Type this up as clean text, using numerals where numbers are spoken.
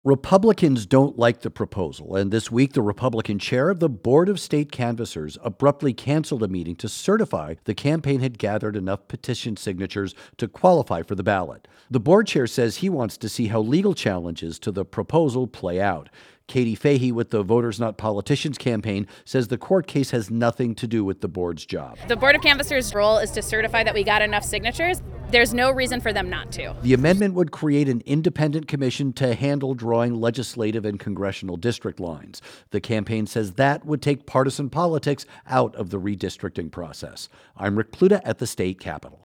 Republicans don't like the proposal, and this week the Republican chair of the Board of State Canvassers abruptly canceled a meeting to certify the campaign had gathered enough petition signatures to qualify for the ballot. The board chair says he wants to see how legal challenges to the proposal play out. Katie Fahey with the Voters Not Politicians campaign says the court case has nothing to do with the board's job. The Board of Canvassers' role is to certify that we got enough signatures. There's no reason for them not to. The amendment would create an independent commission to handle drawing legislative and congressional district lines. The campaign says that would take partisan politics out of the redistricting process. I'm Rick Pluta at the state capitol.